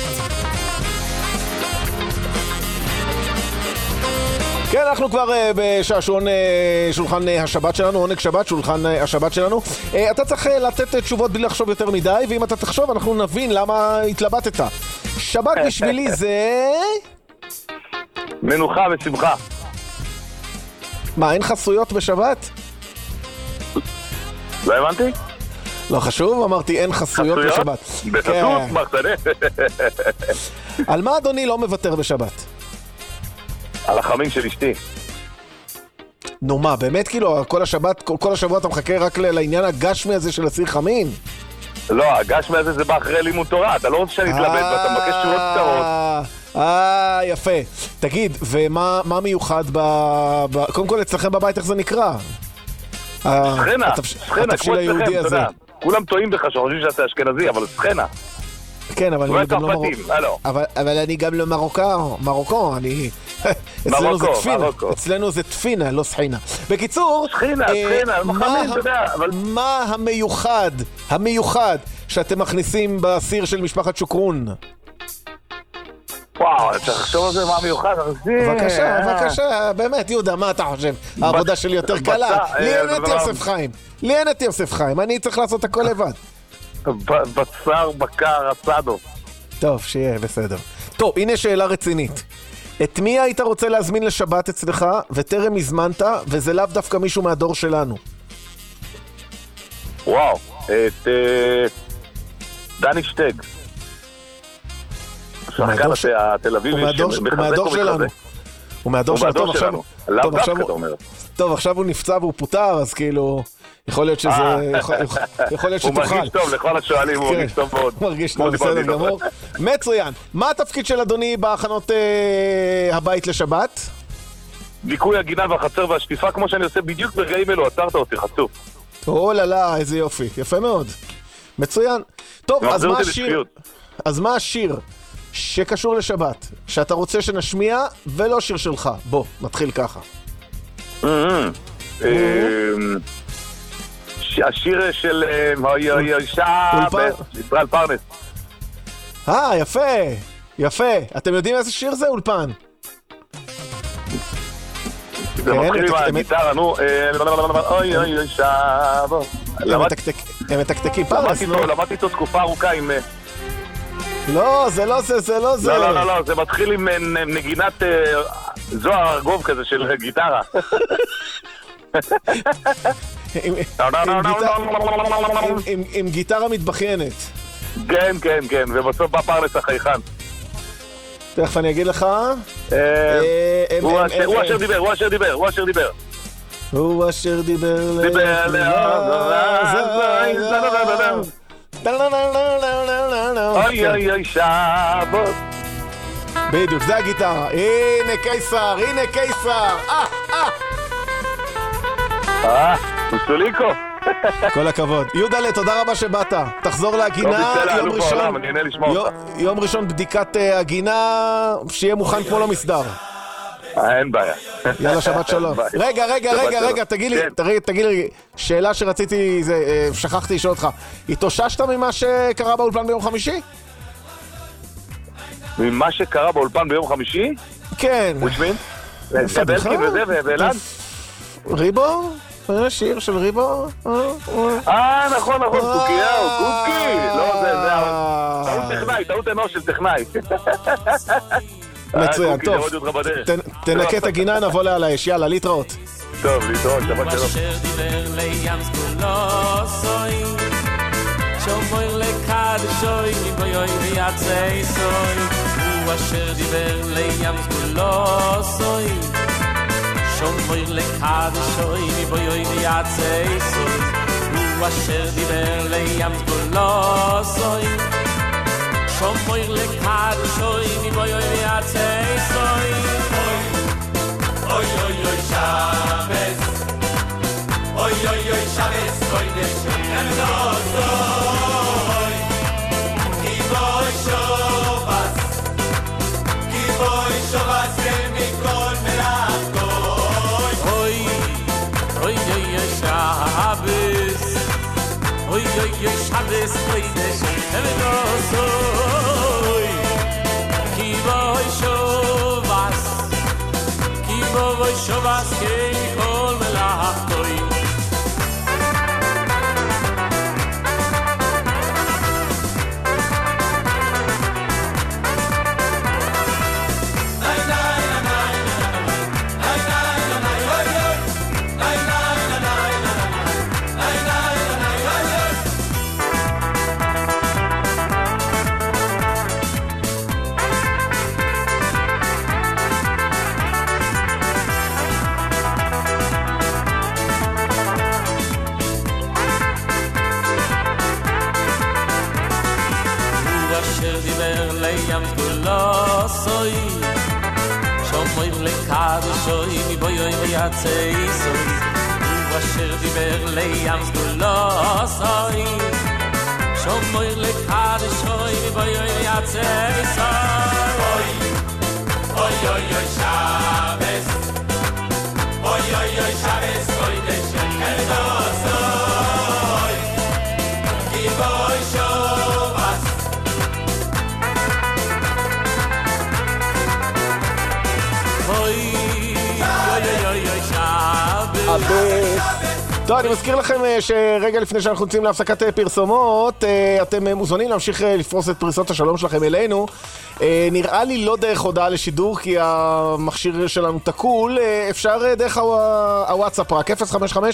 כן, אנחנו כבר בשעשועון שולחן השבת שלנו, עונג שבת, שולחן השבת שלנו. אתה צריך לתת תשובות בלי לחשוב יותר מדי, ואם אתה תחשוב אנחנו נבין למה התלבטת. שבת בשבילי זה... מנוחה ושמחה. מה, אין חסויות בשבת? לא הבנתי? לא חשוב, אמרתי אין חסויות בשבת. בחסות, מחתנה. על מה אדוני לא מוותר בשבת? על החמין של אשתי. נו מה, באמת כאילו, כל השבוע אתה מחכה רק לעניין הגשמי הזה של הסיר חמין? לא, הגשמי הזה זה בא אחרי לימוד תורה, אתה לא רוצה שאני אתלבט ואתה מבקש תשובות קצרות. יפה. תגיד, ומה מיוחד קודם כל אצלכם בבית, איך זה נקרא? סכנה, כמו אצלכם, אתה יודע. כולם טועים בך שחושבים שאתה אשכנזי, אבל סכנה. כן, אבל אני גם לא אבל אני גם לא מרוקו, אני... אצלנו זה תפינה, לא סחינה. בקיצור, מה המיוחד שאתם מכניסים בסיר של שוקרון? וואו, אתה חשוב על זה מה מיוחד? בבקשה, באמת, יהודה, מה אתה חושב? העבודה שלי יותר קלה. לי אין את יוסף חיים, אני צריך לעשות הכל לבד. בשר, בקר, אסדו. טוב, שיהיה, בסדר. טוב, הנה שאלה רצינית. את מי היית רוצה להזמין לשבת אצלך, וטרם הזמנת, וזה לאו דווקא מישהו מהדור שלנו? וואו, את דני שטג. שחקן התל אביבי מהדור שלנו. הוא מהדור שלנו. טוב, עכשיו הוא נפצע והוא פוטר, אז כאילו... יכול להיות שזה... יכול להיות שתוכל. הוא מרגיש טוב, לכל השואלים הוא מרגיש טוב מאוד. מרגיש טוב, בסדר גמור. מצוין. מה התפקיד של אדוני בהכנות הבית לשבת? ניקוי הגינה והחצר והשטיפה, כמו שאני עושה בדיוק ברגעים אלו, עצרת אותי, חצוף. אוללה, איזה יופי. יפה מאוד. מצוין. טוב, אז מה השיר שקשור לשבת, שאתה רוצה שנשמיע ולא שיר שלך. בוא, נתחיל ככה. השיר של ישראל פרנס. יפה, יפה. אתם יודעים איזה שיר זה, אולפן? זה מתחיל עם הגיטרה, נו. אוי אוי אוי שבו. הם מתקתקים פרנס, נו. למדתי איתו תקופה ארוכה עם... לא, זה לא זה, זה לא זה. לא, זה מתחיל עם נגינת זוהר ארגוב כזה של גיטרה. עם גיטרה מתבחיינת. כן, כן, כן, ובסוף בא פרנס החייכן. תכף אני אגיד לך. הוא אשר דיבר, הוא אשר דיבר, הוא אשר דיבר. הוא אשר דיבר אוי אוי אוי שבות. בדיוק, זה הגיטרה. הנה קיסר, הנה קיסר. מוסטוליקו. כל הכבוד. יהודלה, תודה רבה שבאת. תחזור להגינה, יום ראשון בדיקת הגינה, שיהיה מוכן כמו לא מסדר. אין בעיה. יאללה, שבת שלום. רגע, תגיד לי, שאלה שרציתי, שכחתי לשאול אותך. התאוששת ממה שקרה באולפן ביום חמישי? ממה שקרה באולפן ביום חמישי? כן. וויצ'מין? זה בלקין וזה ואלעד? ריבו? שיר של ריבו? נכון, קוקיהו, קוקי. לא, זה טעות טכנאי, טעות אנוש של טכנאי. מצוין, טוב. תנקה את הגינה, נבוא לה על האש. יאללה, להתראות. טוב, להתראות, שבת שלום. אשר דיבר לים סגולוסוי שומר לקדשוי מבויוי ויצאי סוי הוא אשר דיבר לים סגולוסוי שומר לקדשוי מבויוי ויצאי סוי הוא אשר דיבר לים סגולוסוי שומר לקדשוי מבויוי ויצאי סוי אוי אוי אוי שבס אוי אוי אוי שבס קוידש ננוסוי כי בוי שובס מכל מלאכוי אוי אוי אוי שבס אוי אוי אוי שבס קוידש ננוסוי כי בוי שובס Boy shovas kei kol melachtoy Kadeshoy mi boyoy yatsay soy u asher diber layam zgulosoy shomoy le kadeshoy mi boyoy yatsay soy oy oy oy shabbes oy oy oy shabbes oy deshen eldosoy ki boy shovas טוב, אני מזכיר לכם שרגע לפני שאנחנו יוצאים להפסקת פרסומות, אתם מוזמנים להמשיך לפרוס את פריסות השלום שלכם אלינו. נראה לי לא דרך הודעה לשידור, כי המכשיר שלנו תקול. אפשר דרך הוואטסאפ רק 055-333-9393.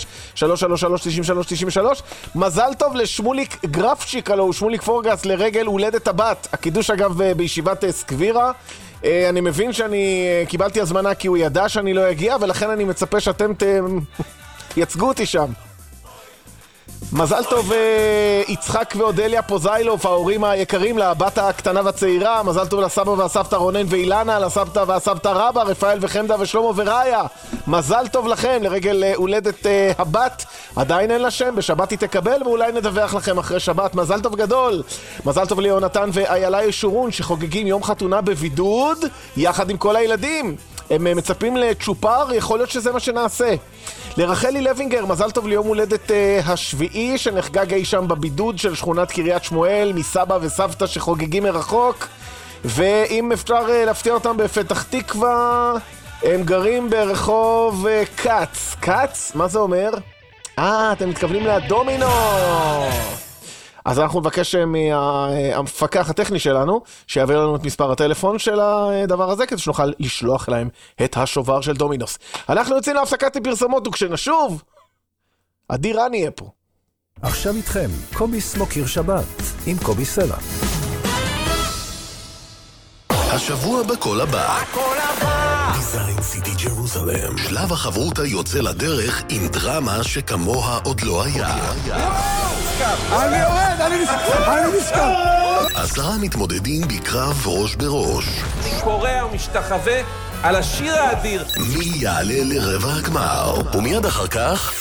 מזל טוב לשמוליק גרפצ'יק, הלו שמוליק פורגס, לרגל הולדת הבת. הקידוש אגב בישיבת סקבירה. אני מבין שאני קיבלתי הזמנה כי הוא ידע שאני לא אגיע, ולכן אני מצפה שאתם יצגו אותי שם. מזל טוב יצחק ואודליה פוזיילוב, ההורים היקרים לבת הקטנה והצעירה. מזל טוב לסבא והסבתא רונן ואילנה, לסבתא והסבתא רבא, רפאל וחמדה ושלמה וראיה. מזל טוב לכם לרגל הולדת הבת. עדיין אין לה שם, בשבת היא תקבל ואולי נדווח לכם אחרי שבת. מזל טוב גדול. מזל טוב ליונתן ואיילה ישורון שחוגגים יום חתונה בבידוד יחד עם כל הילדים. הם מצפים לצ'ופר, יכול להיות שזה מה שנעשה. לרחלי לוינגר, מזל טוב ליום הולדת השביעי שנחגג אי שם בבידוד של שכונת קריית שמואל, מסבא וסבתא שחוגגים מרחוק. ואם אפשר להפתיע אותם בפתח תקווה, הם גרים ברחוב קץ. קץ? מה זה אומר? אתם מתכוונים לדומינו. אז אנחנו נבקש מהמפקח הטכני שלנו שיעביר לנו את מספר הטלפון של הדבר הזה כדי שנוכל לשלוח להם את השובר של דומינוס. אנחנו יוצאים להפסקת פרסומות וכשנשוב אדיר רני יהיה פה. עכשיו איתכם קובי סמוקיר שבת עם קובי סלע. השבוע בכל הבא דיזיין סיטי ג'רוזלם, שלב החברותה יוצא לדרך עם דרמה שכמוה עוד לא היה. אני יורד, אני נשכב. 10 מתמודדים בקרב ראש בראש. קורא ומשתחווה על השיר האדיר. מי יעלה לרבע הגמר? ומיד אחר כך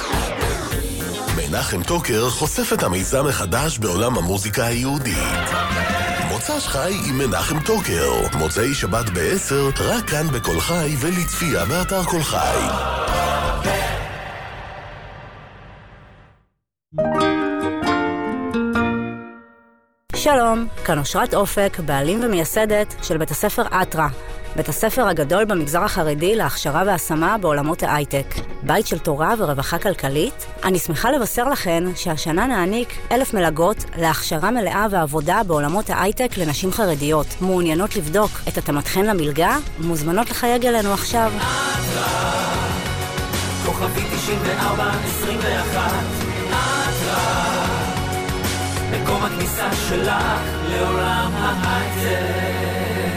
מנחם טוקר חושף את המיזם החדש בעולם המוזיקה היהודית. מוצ"ש חי עם מנחם טוקר, מוצאי שבת ב-10, רק כאן בכל חי ולצפייה באתר כל חי. שלום, כאן אושרת אופק, בעלים ומייסדת של בית הספר אטרה, בית הספר הגדול במגזר החרדי להכשרה והשמה בעולמות ההייטק. בית של תורה ורווחה כלכלית. אני שמחה לבשר לכן שהשנה נעניק 1,000 מלגות להכשרה מלאה ועבודה בעולמות ההייטק לנשים חרדיות. מעוניינות לבדוק את התאמתכן למלגה? מוזמנות לחייג אלינו עכשיו. אטרה, כוכבי 9421, אטרה, מקום הכניסה שלך לעולם ההייטק.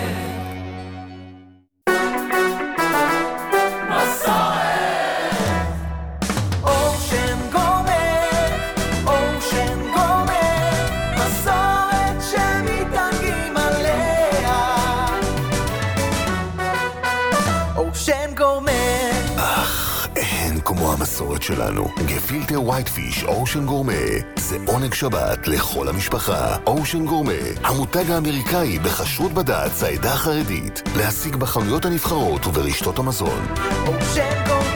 כמו המסורת שלנו, גפילטר ווייטפיש אושן גורמה זה עונג שבת לכל המשפחה. אושן גורמה, המותג האמריקאי בכשרות בד"ץ העדה החרדית, להשיג בחנויות הנבחרות וברשתות המזון. אושן גורמה.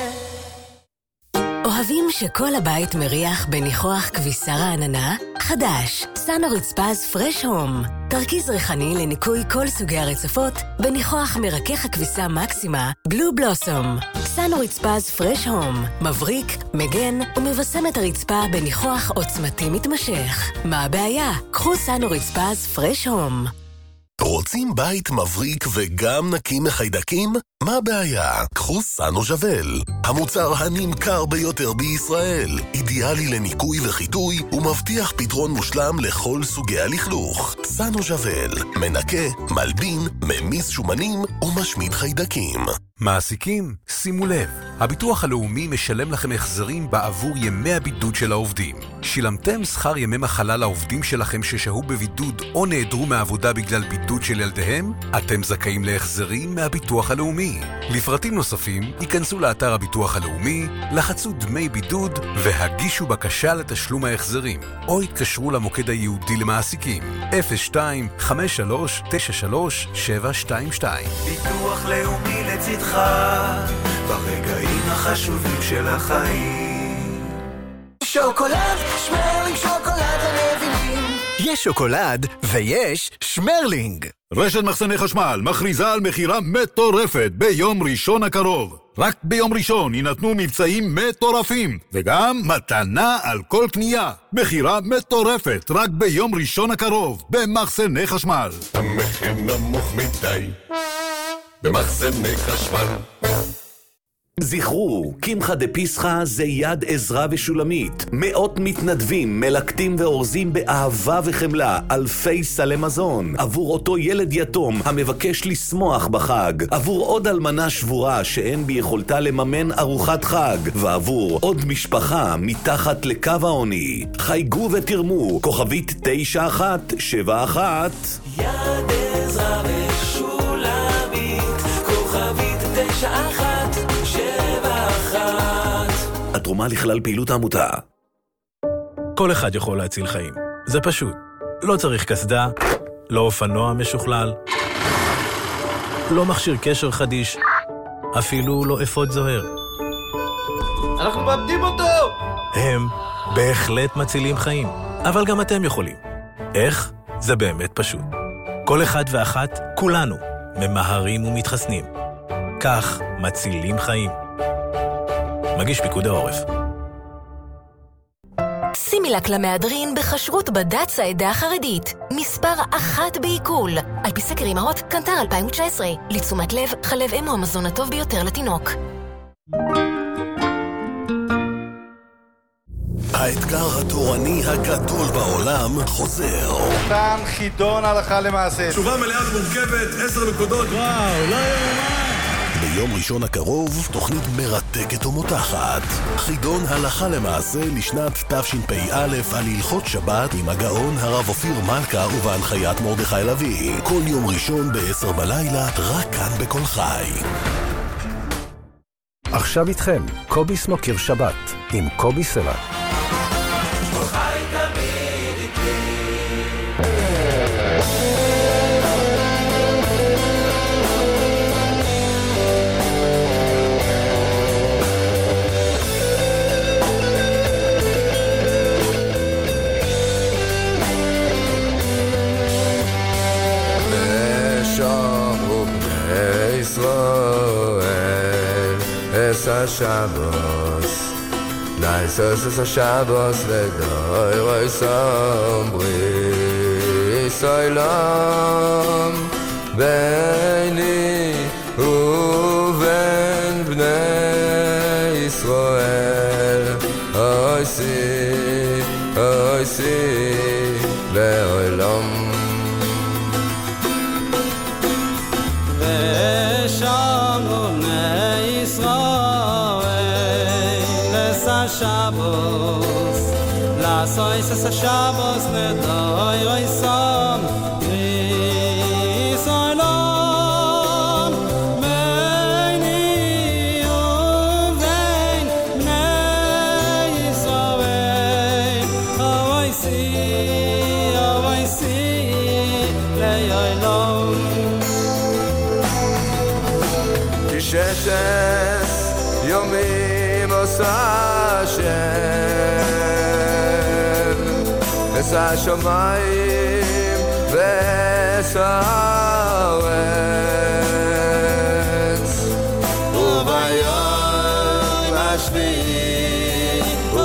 אוהבים שכל הבית מריח בניחוח כביסה רעננה? חדש, סאנו רצפז פרש הום. תרכיז ריחני לניקוי כל סוגי הרצפות בניחוח מרכך הכביסה מקסימה בלו בלוסום. סאנו רצפז פרש הום, מבריק, מגן ומבשם את הרצפה בניחוח עוצמתי מתמשך. מה הבעיה? קחו סאנו רצפז פרש הום. רוצים בית מבריק וגם נקי מחיידקים? מה הבעיה? קחו סאנו ז'בל, המוצר הנמכר ביותר בישראל. אידיאלי לניקוי וחיטוי ומבטיח פתרון מושלם לכל סוגי הלכלוך. סאנו ז'בל, מנקה, מלבין, ממיס שומנים ומשמיד חיידקים. מעסיקים, שימו לב, הביטוח הלאומי משלם לכם החזרים בעבור ימי הבידוד של העובדים. שילמתם שכר ימי מחלה לעובדים שלכם ששהו בבידוד או נעדרו מעבודה בגלל בידוד של ילדיהם? אתם זכאים להחזרים מהביטוח הלאומי. לפרטים נוספים, ייכנסו לאתר הביטוח הלאומי, לחצו דמי בידוד והגישו בקשה לתשלום ההחזרים, או התקשרו למוקד הייעודי למעסיקים 02-5393-722. ביטוח לאומי לצדך ברגעים החשובים של החיים. שוקולד, שמרלינג שוקולד לנבינים. יש שוקולד ויש שמרלינג. רשת מחסני חשמל מכריזה על מחירה מטורפת ביום ראשון הקרוב. רק ביום ראשון יינתנו מבצעים מטורפים, וגם מתנה על כל קנייה. מחירה מטורפת רק ביום ראשון הקרוב במחסני חשמל. המחיר נמוך מדי במחסני חשמל. זכרו, קמחא דפסחא זה יד עזרא ושולמית. מאות מתנדבים, מלקטים ואורזים באהבה וחמלה אלפי סלי מזון. עבור אותו ילד יתום המבקש לשמוח בחג. עבור עוד אלמנה שבורה שאין ביכולתה לממן ארוחת חג. ועבור עוד משפחה מתחת לקו העוני. חייגו ותרמו, כוכבית 9171. יד עזרא ושולמית, כוכבית 9171. התרומה לכלל פעילות העמותה. כל אחד יכול להציל חיים. זה פשוט. לא צריך קסדה, לא אופנוע משוכלל, לא מכשיר קשר חדיש, אפילו לא אפוד זוהר. אנחנו מאבדים אותו! הם בהחלט מצילים חיים, אבל גם אתם יכולים. איך? זה באמת פשוט. כל אחד ואחת, כולנו, ממהרים ומתחסנים. כך מצילים חיים. מגיש פיקוד העורף. סימילק למהדרין בחשרות בד"ץ העדה החרדית. מספר 1 בעיכול. על פי סקר אמהות, קנטר 2019. לתשומת לב, חלב אם הוא המזון הטוב ביותר לתינוק. האתגר התורני הגדול בעולם חוזר. כאן חידון הלכה למעשה. תשובה מלאה ומורכבת, 10 נקודות. וואו, לא יאומן. ביום ראשון הקרוב, תוכנית מרתקת ומותחת. חידון הלכה למעשה לשנת תשפ"א על הלכות שבת עם הגאון הרב אופיר מלכה ובהנחיית מרדכי לוי. כל יום ראשון ב-10 בלילה, רק כאן בכל חי. עכשיו איתכם, קובי סמוקר שבת עם קובי סלע. Shabbos, nice as a Shabbos, the Doy Sombri Soilam, Beni Uven Bnei Israel, Oisi, Leolam. Shabbos, la sois es a Shabbos ne doy oi som Israelam meini uvein bnei Israel oi si leilom Kishes yomim Hashem es ha-shomayim ves haaretz ubayom hashvi'i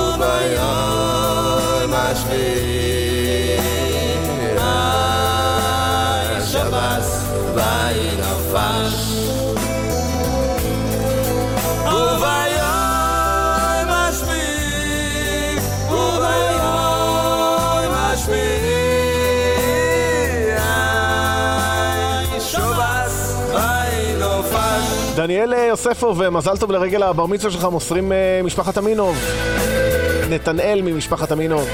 ha-Shabbos vayinafash דניאל יוספוב, מזל טוב לרגל הבר מצווה שלך, מוסרים משפחת אמינוב. נתנאל ממשפחת אמינוב.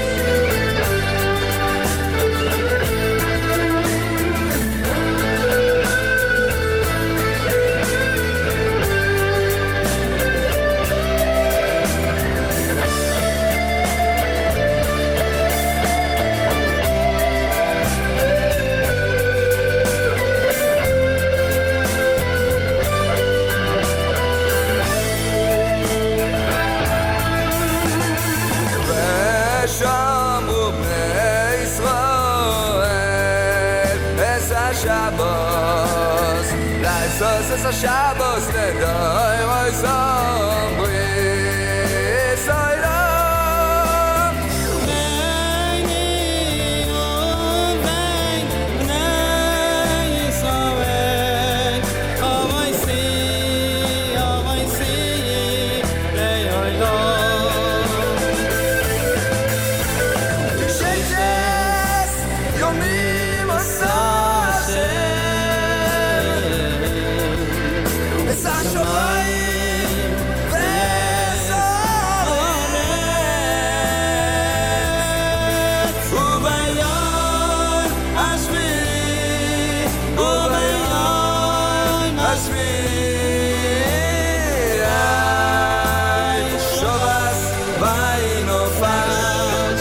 Es a Shabbos ne doy oi sombri Soilam meini uvein bnei Israel oi si השמיים וזורץ וביום השביעי וביום השביעי שובס וינופש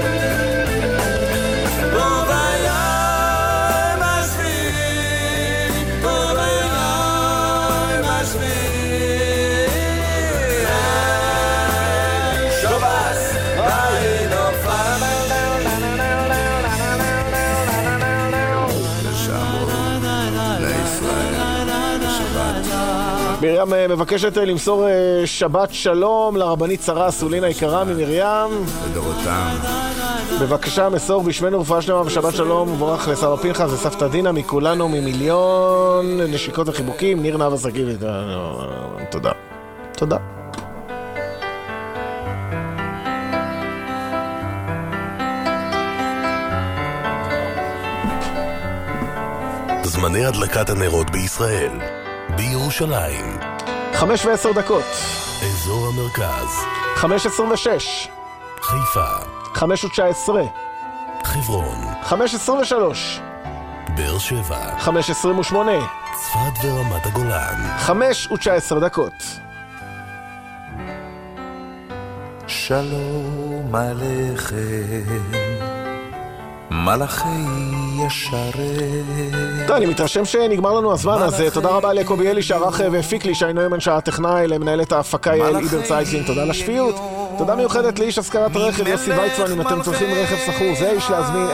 וביום השביעי וביום השביעי שובס מרים מבקשת למסור שבת שלום לרבנית שרה סולינה יקרה ממרים לדורותם. בבקשה מסור בשמנו רפואה שלמה ושבת שלום וברך לסבא פנחס וסבתא דינה מכולנו ממיליון נשיקות וחיבוקים. ניר נאווה שגיב. תודה. תודה. זמני הדלקת הנרות בישראל. בירושלים 5:10. אזור המרכז 5:26. חיפה 5:19. חברון 5:23. באר שבע 5:28. צפת ורמת הגולן 5:19. שלום עליכם מלאכי ישרת. טוב, אני מתרשם שנגמר לנו הזמן, אז תודה רבה לקובי אלי שערך והפיק לי, שי נוימן שעה הטכנאי, למנהלת ההפקה יעל איבר צייקלין, תודה לשפיות. תודה מיוחדת לאיש השכרת רכב יוסי ויצמן. אם אתם צריכים רכב סחור זה איש להזמין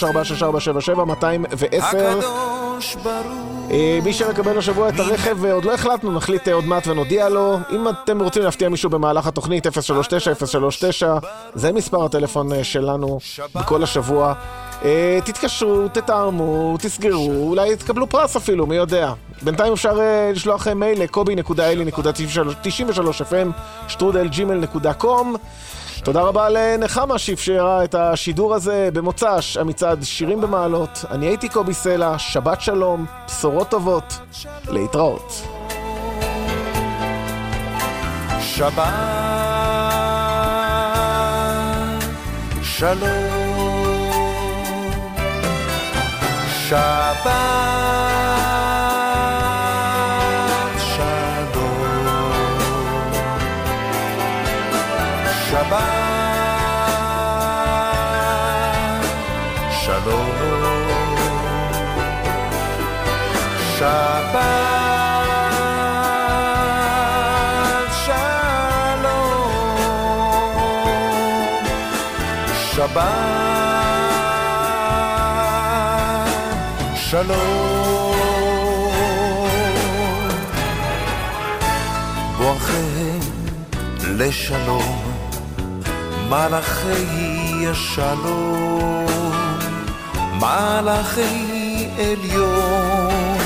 054-6477-210. מי שמקבל השבוע את הרכב עוד לא החלטנו, נחליט עוד מעט ונודיע לו. אם אתם רוצים להפתיע מישהו במהלך התוכנית 039-039 זה מספר הטלפון שלנו בכל השבוע. תתקשרו, תתאמו, תסגרו, אולי תקבלו פרס אפילו, מי יודע. בינתיים אפשר לשלוח מייל kobi.eli.93fm@gmail.com. תודה רבה לנחמה שאפשרה את השידור הזה במוצ"ש, המצעד שירים במעלות. אני הייתי קובי סלע, שבת שלום, בשורות טובות, להתראות. שבת שלום שבת שלום בואכם לשלום מלאכי השלום מלאכי עליון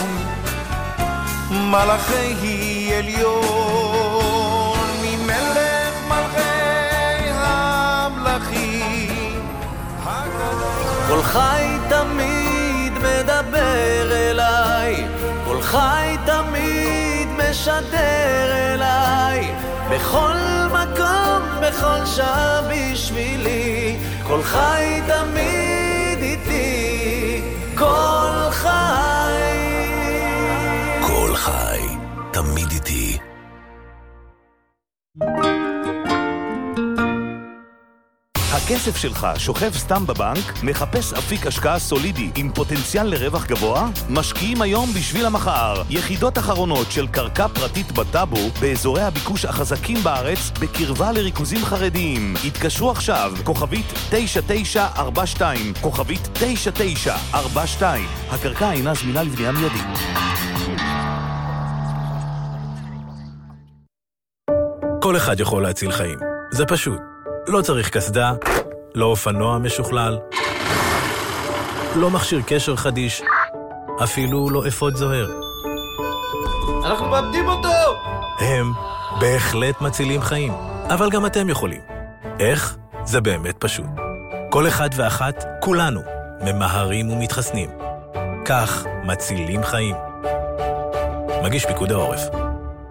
מלאכי עליון ממלך מלכי המלכים כל חי תמיד מדבר אליי, כל חי תמיד משדר אליי, בכל מקום, בכל שעה בשבילי, כל חי תמיד איתי, כל חי. כל חי תמיד איתי. הכסף שלך שוכב סתם בבנק? מחפש אפיק השקעה סולידי עם פוטנציאל לרווח גבוה? משקיעים היום בשביל המחר. יחידות אחרונות של קרקע פרטית בטאבו באזורי הביקוש החזקים בארץ בקרבה לריכוזים חרדיים. התקשרו עכשיו, כוכבית 9942, כוכבית 9942. הקרקע אינה זמינה לבנייה מיידית. כל אחד יכול להציל חיים. זה פשוט. לא צריך כסדה, לא אופנוע משוכלל, לא מכשיר קשר חדיש, אפילו לא אפוד זוהר. אנחנו מאבדים אותו! הם בהחלט מצילים חיים, אבל גם אתם יכולים. איך? זה באמת פשוט. כל אחד ואחת, כולנו, ממהרים ומתחסנים. כך מצילים חיים. מגיש פיקוד העורף.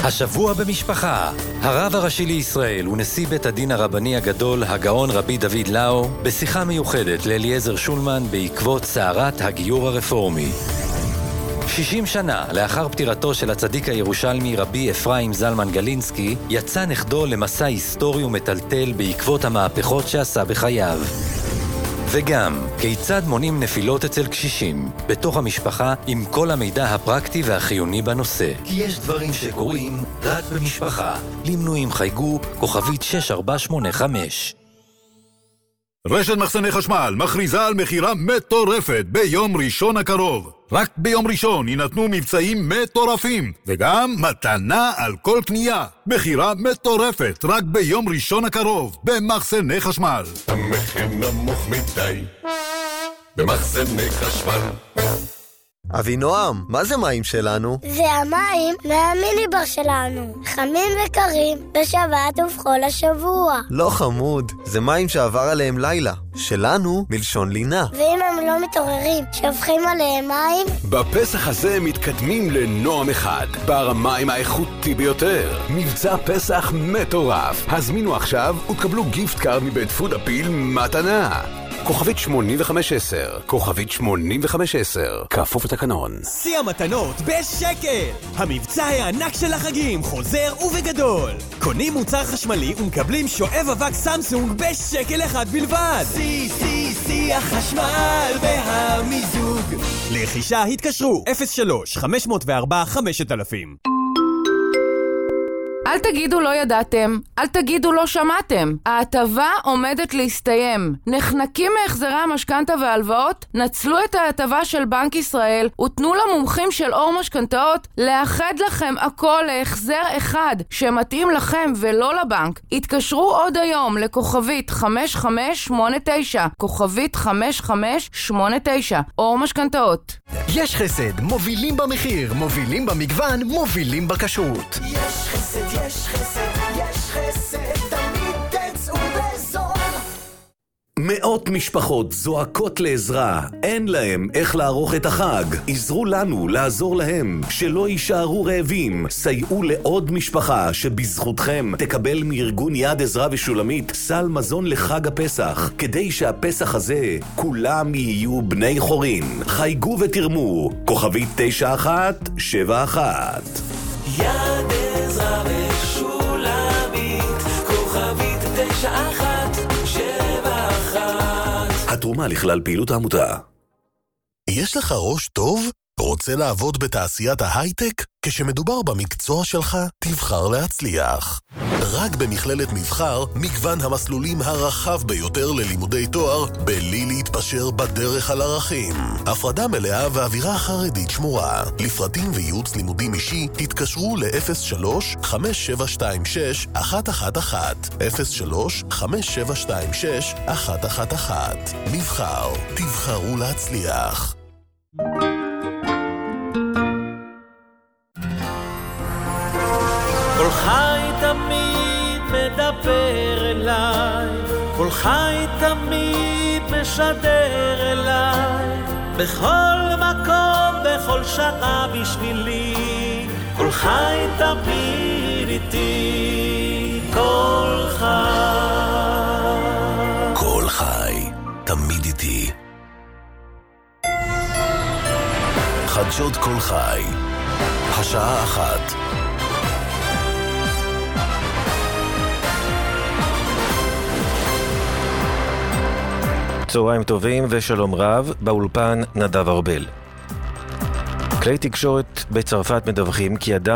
השבוע במשפחה, הרב הראשי לישראל ונשיא בית הדין הרבני הגדול, הגאון רבי דוד לאו, בשיחה מיוחדת לאליעזר שולמן בעקבות סערת הגיור הרפורמי. 60 שנה לאחר פטירתו של הצדיק הירושלמי רבי אפרים זלמן גלינסקי, יצא נכדו למסע היסטורי ומטלטל בעקבות המהפכות שעשה בחייו. וגם, כיצד מונעים נפילות אצל קשישים, בתוך המשפחה, עם כל המידע הפרקטי והחיוני בנושא. כי יש דברים שקורים רק במשפחה. למנויים חייגו, כוכבית 6485. רשת מחסני חשמל מכריזה על מחירה מטורפת ביום ראשון הקרוב. רק ביום ראשון יינתנו מבצעים מטורפים, וגם מתנה על כל קנייה. מחירה מטורפת רק ביום ראשון הקרוב במחסני חשמל. המחיר נמוך מדי במחסני חשמל. אבינועם, מה זה מים שלנו? זה המים מהמיניבר שלנו. חמים וקרים בשבת ובכל השבוע. לא חמוד, זה מים שעבר עליהם לילה. שלנו מלשון לינה. ואם הם לא מתעוררים, שופכים עליהם מים? בפסח הזה מתקדמים לנועם אחד, בר המים האיכותי ביותר. מבצע פסח מטורף. הזמינו עכשיו ותקבלו גיפט קארד מבית פוד אפיל מתנה. כוכבית 8510, כוכבית 8510, כפוף לתקנון. שיא המתנות בשקל! המבצע הענק של החגים חוזר ובגדול. קונים מוצר חשמלי ומקבלים שואב אבק סמסונג בשקל אחד בלבד. שיא החשמל והמיזוג. לרכישה התקשרו 03-504-5000. אל תגידו לא ידעתם, אל תגידו לא שמעתם. ההטבה עומדת להסתיים. נחנקים מהחזרי המשכנתה וההלוואות? נצלו את ההטבה של בנק ישראל ותנו למומחים של אור משכנתאות לאחד לכם הכל להחזר אחד שמתאים לכם ולא לבנק. התקשרו עוד היום לכוכבית 5589, כוכבית 5589, אור משכנתאות. יש חסד, מובילים במחיר, מובילים במגוון, מובילים בכשרות. יש חסד, יש חסד, יש חסד, תמיד תצאו בזול. מאות משפחות זועקות לעזרה, אין להם איך לערוך את החג. עזרו לנו לעזור להם, שלא יישארו רעבים. סייעו לעוד משפחה שבזכותכם תקבל מארגון יד עזרא ושולמית סל מזון לחג הפסח, כדי שהפסח הזה כולם יהיו בני חורין. חייגו ותרמו, כוכבית 9171. יד עזרא ושולמית, כוכבית 9171. התרומה לכלל פעילות העמותה. יש לך ראש טוב? רוצה לעבוד בתעשיית ההייטק? כשמדובר במקצוע שלך, תבחר להצליח. רק במכללת מבחר, מגוון המסלולים הרחב ביותר ללימודי תואר, בלי להתפשר בדרך על ערכים. הפרדה מלאה ואווירה חרדית שמורה. לפרטים וייעוץ לימודים אישי, תתקשרו ל-03-5726-111. 03-5726-111. מבחר, תבחרו להצליח. כל חי תמיד מדבר אליי, כל חי תמיד משדר אליי, בכל מקום, בכל שעה בשבילי, כל חי תמיד איתי, כל חי. כל חי תמיד איתי. חדשות כל חי, השעה 1. צהריים טובים ושלום רב, באולפן נדב ארבל. כלי תקשורת בצרפת מדווחים כי אדם